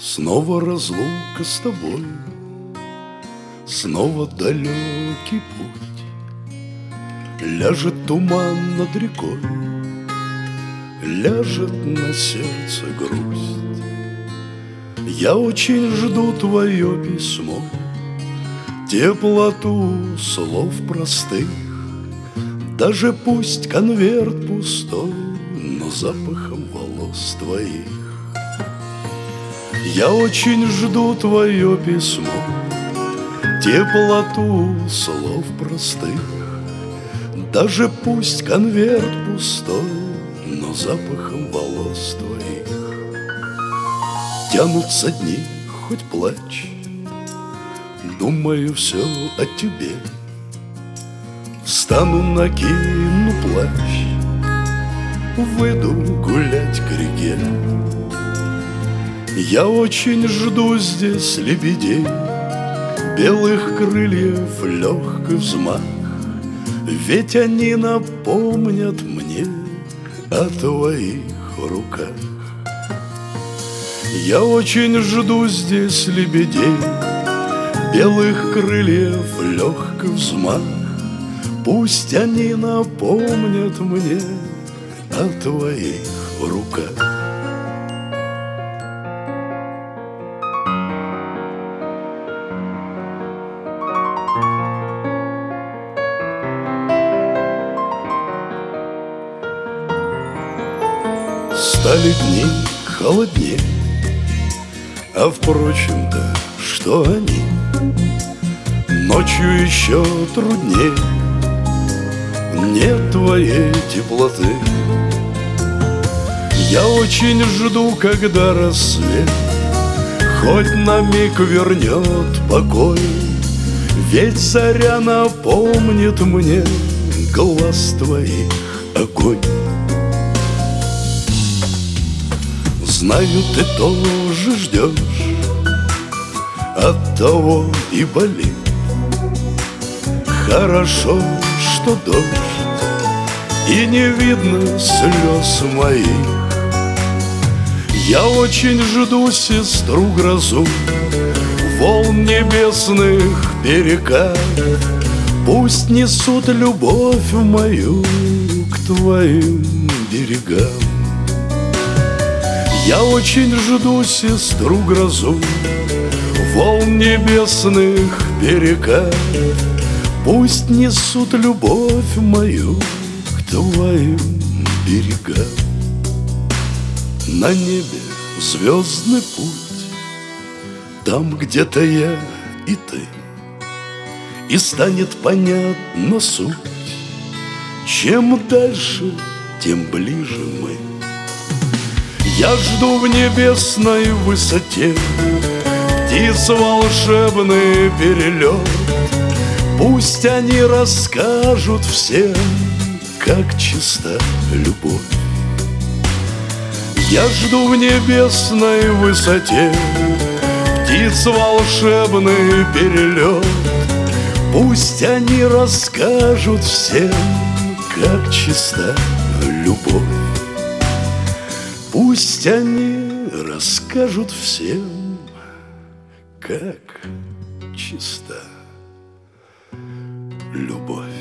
Снова разлука с тобой, снова далекий путь. Ляжет туман над рекой, ляжет на сердце грусть. Я очень жду твое письмо, теплоту слов простых. Даже пусть конверт пустой, но запахом волос твоих. Я очень жду твое письмо, теплоту слов простых. Даже пусть конверт пустой, но запахом волос твоих. Тянутся дни, хоть плачь, думаю все о тебе. Встану, накину плащ, выйду гулять к реке. Я очень жду здесь лебедей, белых крыльев легкий взмах. Ведь они напомнят мне о твоих руках. Я очень жду здесь лебедей, белых крыльев легкий взмах. Пусть они напомнят мне о твоих руках. Стали дни холоднее, а впрочем-то, что они? Ночью еще труднее, нет твоей теплоты. Я очень жду, когда рассвет хоть на миг вернет покой. Ведь заря напомнит мне глаз твоих огонь. Знаю, ты тоже ждешь, оттого и болит. Хорошо, что дождь, и не видно слез моих. Я очень жду сестру грозу, волн небесных берега. Пусть несут любовь мою к твоим берегам. Я очень жду сестру грозу, волн небесных берега. Пусть несут любовь мою к твоим берегам. На небе звездный путь, там где-то я и ты, и станет понятна суть. Чем дальше, тем ближе мы. Я жду в небесной высоте птиц волшебный перелет. Пусть они расскажут всем, как чиста любовь. Я жду в небесной высоте птиц волшебный перелет. Пусть они расскажут всем, как чиста любовь. Пусть они расскажут всем, как чиста любовь.